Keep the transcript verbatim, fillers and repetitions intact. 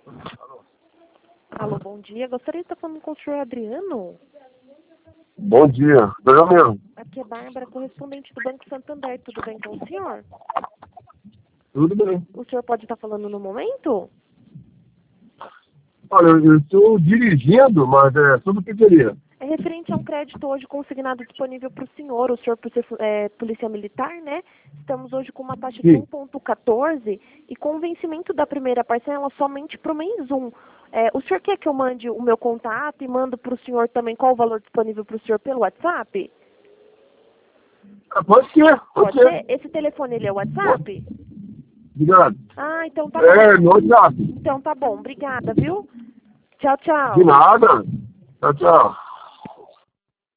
Alô, bom dia. Gostaria de estar falando com o senhor Adriano. Bom dia, sou eu mesmo. Aqui é Bárbara, correspondente do Banco Santander. Tudo bem com o senhor? Tudo bem. O senhor pode estar falando no momento? Olha, eu eu estou dirigindo, mas é sobre o que queria. É referente a um crédito hoje consignado disponível para o senhor. O senhor, por ser é, polícia militar, né? Estamos hoje com uma taxa de Sim. um vírgula quatorze e com o vencimento da primeira parcela somente para o mês um. É, o senhor quer que eu mande o meu contato e mando para o senhor também qual o valor disponível para o senhor pelo WhatsApp? Ah, pode ser, pode, Pode ser? Esse telefone, ele é o WhatsApp? Obrigado. Ah, então tá É, bom. no WhatsApp. Então tá bom. Obrigada, viu? Tchau, tchau. De nada. Tchau, tchau.